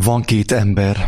Van két ember,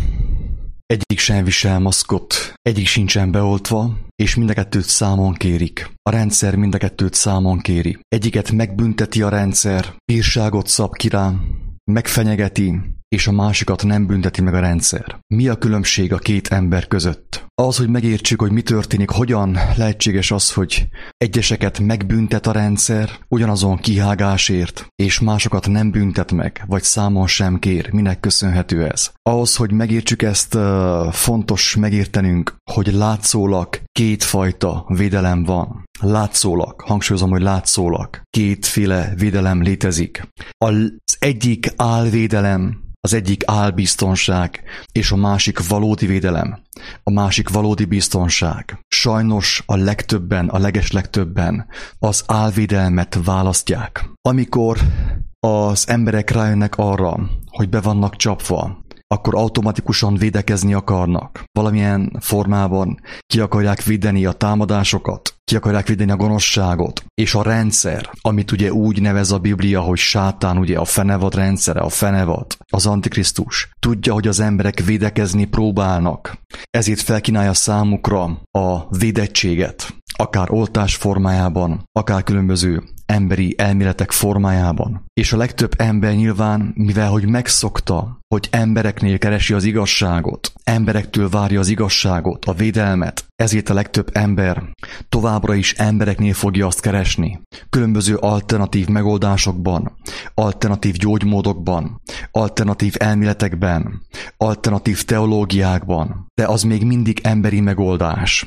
egyik sem visel maszkot, egyik sincsen beoltva, és mind a kettőt számon kérik. A rendszer mind a kettőt számon kéri. Egyiket megbünteti a rendszer, bírságot szab ki rá, megfenyegeti, és a másikat nem bünteti meg a rendszer. Mi a különbség a két ember között? Az, hogy megértsük, hogy mi történik, hogyan lehetséges az, hogy egyeseket megbüntet a rendszer ugyanazon kihágásért, és másokat nem büntet meg, vagy számon sem kér. Minek köszönhető ez? Ahhoz, hogy megértsük ezt, fontos megértenünk, hogy látszólag kétfajta védelem van. Látszólag, hangsúlyozom, hogy látszólag kétféle védelem létezik. Az egyik álvédelem, az egyik álbiztonság, és a másik valódi védelem, a másik valódi biztonság. Sajnos a legtöbben, a legeslegtöbben az álvédelmet választják. Amikor az emberek rájönnek arra, hogy be vannak csapva, akkor automatikusan védekezni akarnak. Valamilyen formában ki akarják védeni a támadásokat, ki akarják védeni a gonoszságot, és a rendszer, amit ugye úgy nevez a Biblia, hogy sátán, ugye a fenevad rendszere, a fenevad, az Antikrisztus, tudja, hogy az emberek védekezni próbálnak. Ezért felkínálja számukra a védettséget, akár oltás formájában, akár különböző emberi elméletek formájában. És a legtöbb ember nyilván, mivel hogy megszokta, hogy embereknél keresi az igazságot, emberektől várja az igazságot, a védelmet, ezért a legtöbb ember továbbra is embereknél fogja azt keresni. Különböző alternatív megoldásokban, alternatív gyógymódokban, alternatív elméletekben, alternatív teológiákban, de az még mindig emberi megoldás,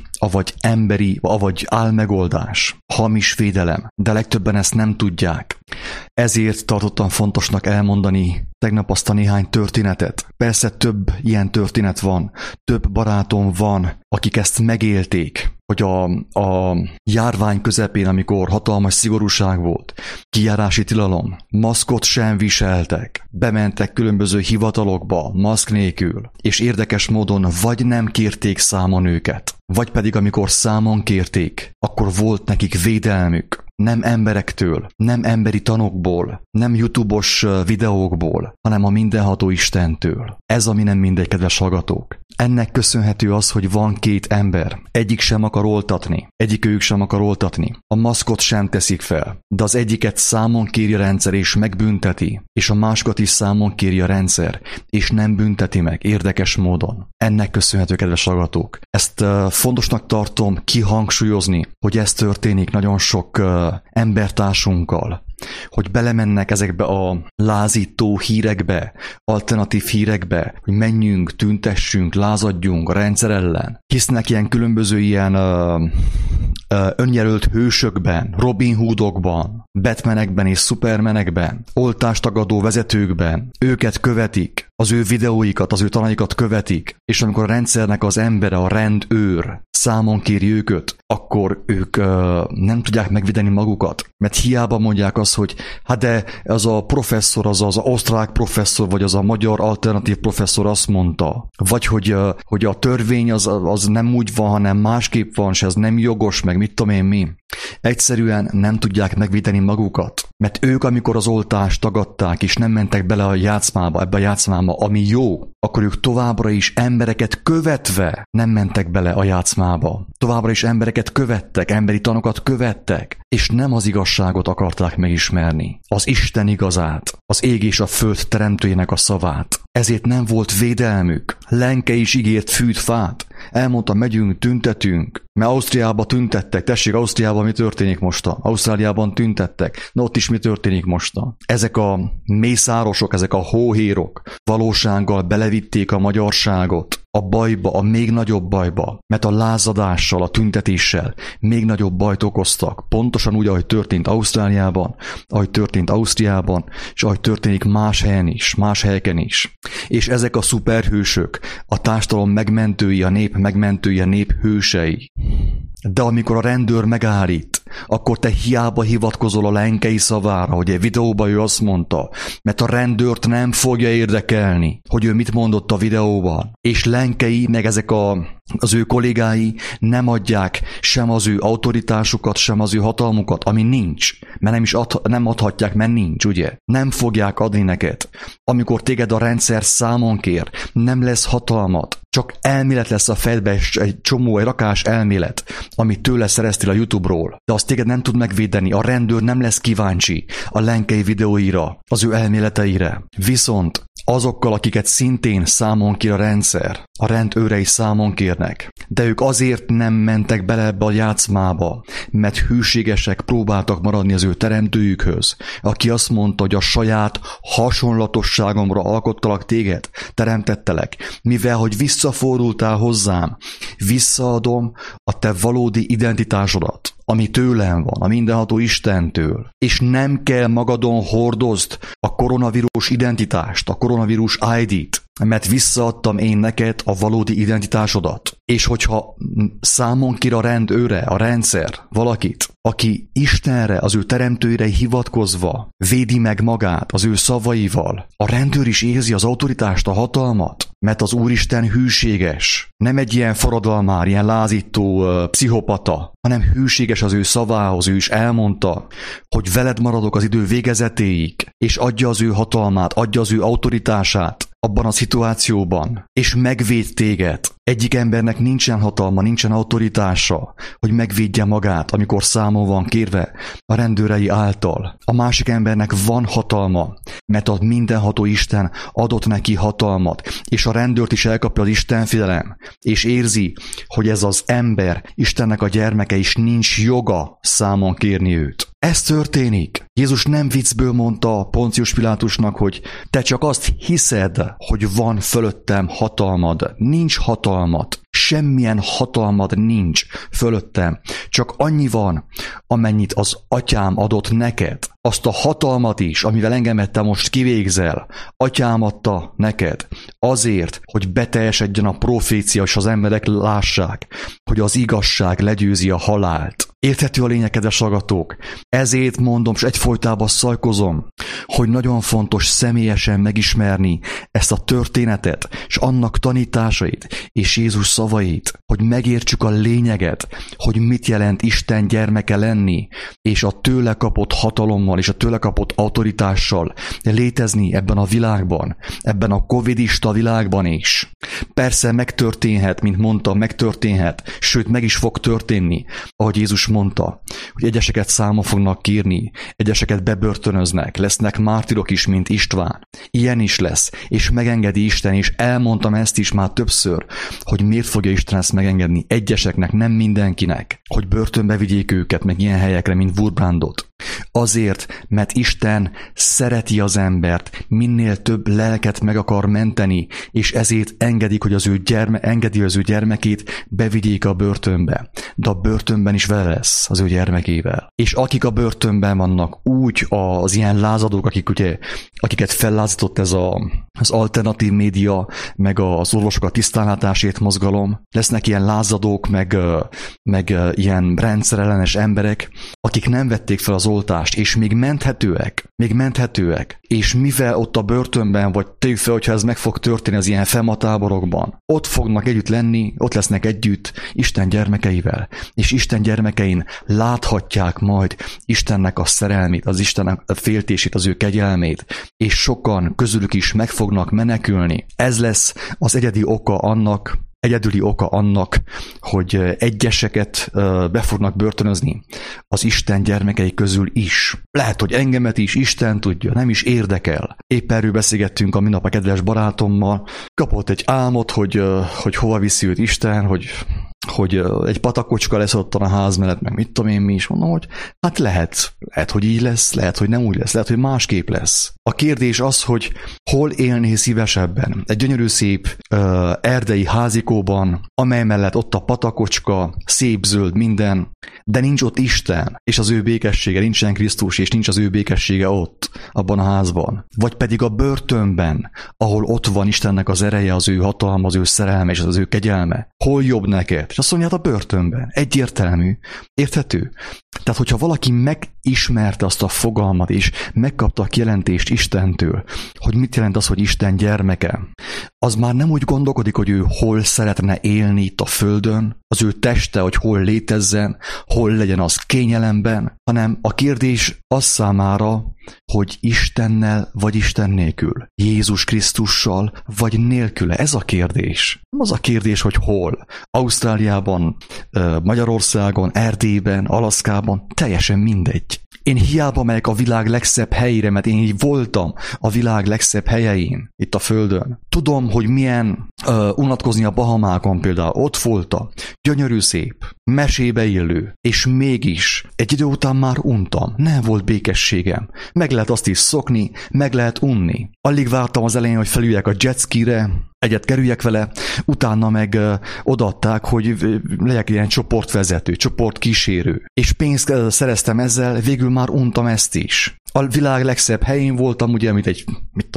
avagy álmegoldás, hamis védelem, de legtöbben ezt nem tudják. Ezért tartottam fontosnak elmondani tegnap azt a néhány történetet. Persze több ilyen történet van, több barátom van, akik ezt megélték, hogy a járvány közepén, amikor hatalmas szigorúság volt, kijárási tilalom, maszkot sem viseltek, bementek különböző hivatalokba, maszk nélkül, és érdekes módon vagy nem kérték számon őket, vagy pedig amikor számon kérték, akkor volt nekik védelmük. Nem emberektől, nem emberi tanokból, nem YouTube-os videókból, hanem a mindenható Istentől. Ez ami nem mindegy, kedves hallgatók. Ennek köszönhető az, hogy van két ember. Egyik sem akar oltatni, egyikőjük sem akar oltatni. A maszkot sem teszik fel, de az egyiket számon kéri a rendszer és megbünteti, és a másikat is számon kéri a rendszer, és nem bünteti meg érdekes módon. Ennek köszönhető, kedves hallgatók. Ezt fontosnak tartom kihangsúlyozni, hogy ez történik nagyon sok embertársunkkal, hogy belemennek ezekbe a lázító hírekbe, alternatív hírekbe, hogy menjünk, tüntessünk, lázadjunk a rendszer ellen. Hisznek ilyen különböző önjelölt hősökben, Robin Hoodokban, Batmanekben és Supermanekben, oltástagadó vezetőkben. Őket követik, az ő videóikat, az ő tanaikat követik, és amikor a rendszernek az embere, a rendőr számon kéri őket, akkor ők nem tudják megvédeni magukat, mert hiába mondják azt, hogy hát de az a professzor, az osztrák professzor, vagy az a magyar alternatív professzor azt mondta, vagy hogy a törvény az nem úgy van, hanem másképp van, és ez nem jogos, meg mit tudom én mi. Egyszerűen nem tudják megvédeni magukat, mert ők, amikor az oltást tagadták, és nem mentek bele a játszmába, ebbe a játszmába, ami jó, akkor ők továbbra is embereket követve nem mentek bele a játszmába. Továbbra is embereket követtek, emberi tanokat követtek, és nem az igazságot akarták megismerni. Az Isten igazát, az ég és a föld teremtőjének a szavát. Ezért nem volt védelmük. Lenke is ígért fűt, fát. Elmondta, megyünk, tüntetünk. Mert Ausztriában tüntettek. Tessék, Ausztriában mi történik mostan? Ausztráliában tüntettek. Na ott is mi történik mostan? Ezek a mészárosok, ezek a hóhérok valósággal belevitték a magyarságot a bajba, a még nagyobb bajba, mert a lázadással, a tüntetéssel még nagyobb bajt okoztak. Pontosan úgy, ahogy történt Ausztráliában, ahogy történt Ausztriában, és ahogy történik más helyen is, más helyeken is. És ezek a szuperhősök, a társadalom megmentői, a nép megmentői, a nép hősei. De amikor a rendőr megállít, akkor te hiába hivatkozol a Lenkei szavára, hogy egy videóban ő azt mondta, mert a rendőrt nem fogja érdekelni, hogy ő mit mondott a videóban. És Lenkei, meg ezek a Az ő kollégái nem adják sem az ő autoritásukat, sem az ő hatalmukat, ami nincs. Mert nem adhatják, mert nincs, ugye? Nem fogják adni neked. Amikor téged a rendszer számon kér, nem lesz hatalmat. Csak elmélet lesz a fejedbe, egy rakás elmélet, amit tőle szereztél a YouTube-ról. De azt téged nem tud megvédeni, a rendőr nem lesz kíváncsi a Lenkei videóira, az ő elméleteire. Viszont azokkal, akiket szintén számon kér a rendszer, a rendőrei számon kérnek. De ők azért nem mentek bele ebbe a játszmába, mert hűségesek próbáltak maradni az ő teremtőjükhöz, aki azt mondta, hogy a saját hasonlatosságomra alkottalak téged, teremtettelek, mivel hogy visszafordultál hozzám, visszaadom a te valódi identitásodat, ami tőlem van, a mindenható Istentől. És nem kell magadon hordozd a koronavírus identitást, a koronavírus ID-t, mert visszaadtam én neked a valódi identitásodat. És hogyha számon kér a rendőre, a rendszer valakit, aki Istenre, az ő teremtőire hivatkozva védi meg magát az ő szavaival, a rendőr is érzi az autoritást, a hatalmat, mert az Úristen hűséges. Nem egy ilyen forradalmár, ilyen lázító pszichopata, hanem hűséges az ő szavához. Ő is elmondta, hogy veled maradok az idő végezetéig, és adja az ő hatalmát, adja az ő autoritását abban a szituációban, és megvéd téged. Egyik embernek nincsen hatalma, nincsen autoritása, hogy megvédje magát, amikor számon van kérve a rendőrei által. A másik embernek van hatalma, mert a mindenható Isten adott neki hatalmat, és a rendőrt is elkapja az istenfélelem, és érzi, hogy ez az ember, Istennek a gyermeke is nincs joga számon kérni őt. Ez történik. Jézus nem viccből mondta Poncius Pilátusnak, hogy te csak azt hiszed, hogy van fölöttem hatalmad. Nincs hatalmad. Semmilyen hatalmad nincs fölöttem. Csak annyi van, amennyit az atyám adott neked. Azt a hatalmat is, amivel engemet te most kivégzel, atyám adta neked. Azért, hogy beteljesedjen a profécia, és az emberek lássák, hogy az igazság legyőzi a halált. Érthető a lényeg, kedves hallgatók? Ezért mondom, és egyfolytában szajkozom, hogy nagyon fontos személyesen megismerni ezt a történetet, és annak tanításait, és Jézus szavait, hogy megértsük a lényeget, hogy mit jelent Isten gyermeke lenni, és a tőle kapott hatalommal, és a tőle kapott autoritással létezni ebben a világban, ebben a covidista világban is. Persze megtörténhet, mint mondtam, megtörténhet, sőt meg is fog történni, ahogy Jézus mondta, hogy egyeseket számon fognak kérni, egyeseket bebörtönöznek, lesznek mártirok is, mint István. Ilyen is lesz, és megengedi Isten, és elmondtam ezt is már többször, hogy miért fogja Isten ezt megengedni egyeseknek, nem mindenkinek, hogy börtönbe vigyék őket, meg ilyen helyekre, mint Wurbrandot. Azért, mert Isten szereti az embert, minél több lelket meg akar menteni, és ezért engedik, hogy engedi az ő gyermekét bevigyék a börtönbe. De a börtönben is vele lesz az ő gyermekével. És akik a börtönben vannak, úgy az ilyen lázadók, akiket fellázított ez az alternatív média, meg az orvosok a tisztánlátásért mozgalom, lesznek ilyen lázadók, meg ilyen rendszerellenes emberek, akik nem vették fel az oltást, és még menthetőek, és mivel ott a börtönben, vagy tegyük fel, hogyha ez meg fog történni az ilyen FEMA-táborokban, ott fognak együtt lenni, ott lesznek együtt Isten gyermekeivel, és Isten gyermekein láthatják majd Istennek a szerelmét, az Istennek a féltését, az ő kegyelmét, és sokan közülük is meg fognak menekülni. Ez lesz az egyedüli oka annak, hogy egyeseket be fognak börtönözni az Isten gyermekei közül is. Lehet, hogy engemet is Isten tudja, nem is érdekel. Épp erről beszélgettünk a minap a kedves barátommal. Kapott egy álmot, hogy hova viszi őt Isten, hogy egy patakocska lesz ottan a ház mellett, meg mit tudom én mi is, mondom, hogy hát lehet, hogy így lesz, lehet, hogy nem úgy lesz, lehet, hogy másképp lesz. A kérdés az, hogy hol élnél szívesebben? Egy gyönyörű szép erdei házikóban, amely mellett ott a patakocska, szép zöld minden, de nincs ott Isten, és az ő békessége, nincsen Krisztus, és nincs az ő békessége ott, abban a házban. Vagy pedig a börtönben, ahol ott van Istennek az ereje, az ő hatalma, az ő szerelme, és az ő kegyelme. Hol jobb neked? És azt mondja, hát a börtönben. Egyértelmű. Érthető? Tehát, hogyha valaki megismerte azt a fogalmat, és megkapta a kijelentést Istentől, hogy mit jelent az, hogy Isten gyermeke, az már nem úgy gondolkodik, hogy ő hol szeretne élni itt a földön, az ő teste, hogy hol létezzen, hol legyen az kényelemben, hanem a kérdés az számára, hogy Istennel vagy Isten nélkül, Jézus Krisztussal vagy nélküle. Ez a kérdés. Nem az a kérdés, hogy hol. Ausztráliában, Magyarországon, Erdélyben, Alaszkában, teljesen mindegy. Én hiába megyek a világ legszebb helyére, mert én így voltam a világ legszebb helyein, itt a Földön. Tudom, hogy milyen unatkozni a Bahamákon például. Ott voltam. Gyönyörű szép, mesébe illő, és mégis egy idő után már untam. Nem volt békességem. Meg lehet azt is szokni, meg lehet unni. Alig vártam az elején, hogy felüljek a jetskire, egyet kerüljek vele, utána meg odaadták, hogy legyek ilyen csoportvezető, csoportkísérő. És pénzt szereztem ezzel, végül már untam ezt is. A világ legszebb helyén voltam, ugye, mint egy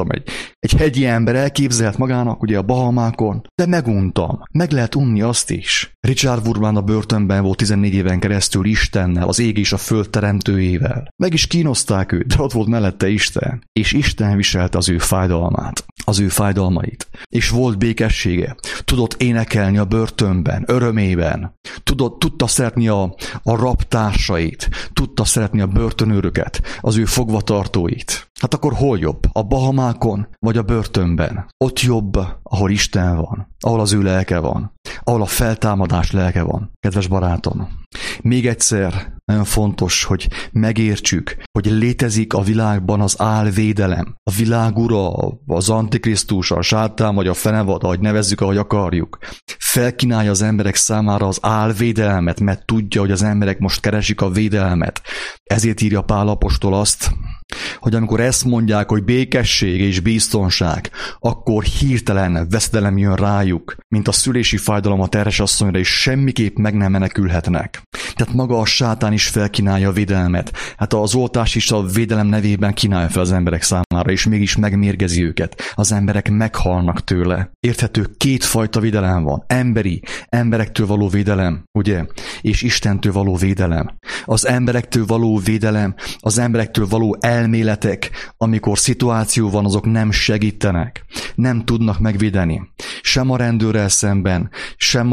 hegyi ember elképzelt magának, ugye a Bahamákon, de meguntam. Meg lehet unni azt is. Richard Wurman a börtönben volt 14 éven keresztül Istennel, az ég és a föld teremtőjével. Meg is kínozták őt, de ott volt mellette Isten. És Isten viselte az ő fájdalmát, az ő fájdalmait. És volt békessége. Tudott énekelni a börtönben, örömében. Tudta szeretni a rabtársait. Tudta szeretni a börtönőröket, az ő fogvatartóit. Hát akkor hol jobb? A Bahamákon vagy a börtönben? Ott jobb, ahol Isten van, ahol az ő lelke van, ahol a feltámadás lelke van. Kedves barátom, még egyszer nagyon fontos, hogy megértsük, hogy létezik a világban az álvédelem. A világ ura, az Antikrisztus, a sátán vagy a fenevad, ahogy nevezzük, ahogy akarjuk. Felkínálja az emberek számára az álvédelmet, mert tudja, hogy az emberek most keresik a védelmet. Ezért írja Pál apostol azt, hogy amikor ezt mondják, hogy békesség és biztonság, akkor hirtelen veszedelem jön rájuk, mint a szülési fájdalom a terhes asszonyra, és semmiképp meg nem menekülhetnek. Tehát maga a sátán is felkínálja a védelmet. Hát az oltás is a védelem nevében kínálja fel az emberek számára, és mégis megmérgezi őket. Az emberek meghalnak tőle. Érthető, kétfajta védelem van. Emberektől való védelem, ugye? És Istentől való védelem. Az emberektől való védelem, az emberektől való elméletek, amikor szituáció van, azok nem segítenek. Nem tudnak megvédeni. Sem a rendőrrel szemben, sem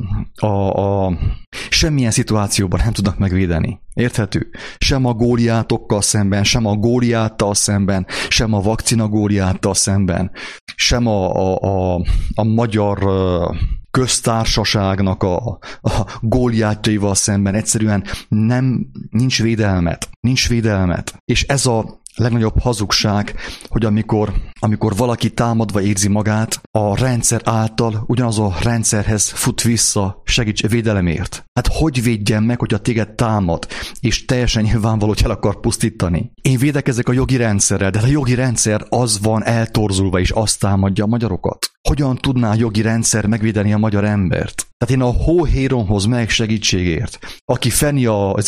semmilyen szituációban nem tudnak megvédeni. Érthető? Sem a Góliátokkal szemben, sem a Góliáttal szemben, sem a vakcina Góliáttal szemben, sem a magyar köztársaságnak a Góliátjaival szemben egyszerűen nincs védelmet. És ez a legnagyobb hazugság, hogy amikor valaki támadva érzi magát, a rendszer által ugyanaz a rendszerhez fut vissza védelemért. Hát hogy védjen meg, hogyha téged támad, és teljesen nyilvánvaló, hogy el akar pusztítani? Én védekezek a jogi rendszerrel, de a jogi rendszer az van eltorzulva, és azt támadja a magyarokat. Hogyan tudná a jogi rendszer megvédeni a magyar embert? Tehát én a hóhéromhoz megyek segítségért. Aki feni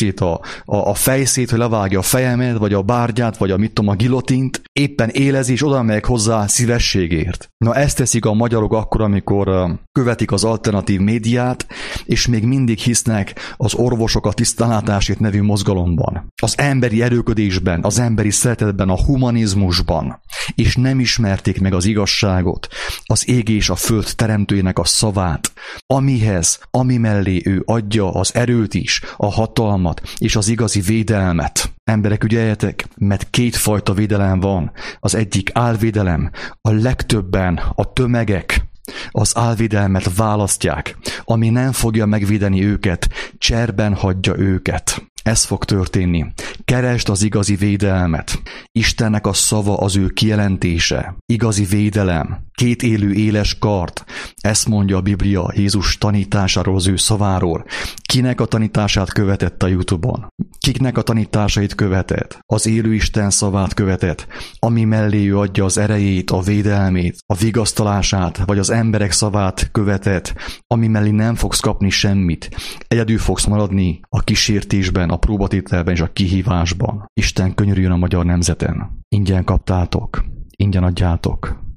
a fejszét, hogy levágja a fejemet, vagy a bárgyát, vagy a gilotint, éppen élezi, és oda megyek hozzá szívességért. Na ezt teszik a magyarok akkor, amikor követik az alternatív médiát, és még mindig hisznek az orvosok a tisztánlátásért nevű mozgalomban. Az emberi erőködésben, az emberi szeretetben, a humanizmusban, és nem ismerték meg az igazságot, az ég és a föld teremtőjének a szavát, ami mellé ő adja az erőt is, a hatalmat és az igazi védelmet. Emberek, ügyeljetek, mert kétfajta védelem van. Az egyik álvédelem, a legtöbben, a tömegek az álvédelmet választják, ami nem fogja megvédeni őket, cserben hagyja őket. Ez fog történni. Keresd az igazi védelmet. Istennek a szava az ő kijelentése. Igazi védelem. Két élő éles kard. Ezt mondja a Biblia Jézus tanításáról, az ő szaváról. Kinek a tanítását követett a YouTube-on? Kiknek a tanításait követett? Az élő Isten szavát követett, ami mellé ő adja az erejét, a védelmét, a vigasztalását, vagy az emberek szavát követett, ami mellé nem fogsz kapni semmit. Egyedül fogsz maradni a kísértésben, a próbatételben és a kihívásban. Isten könyörüljön a magyar nemzeten. Ingyen kaptátok, ingyen adjátok.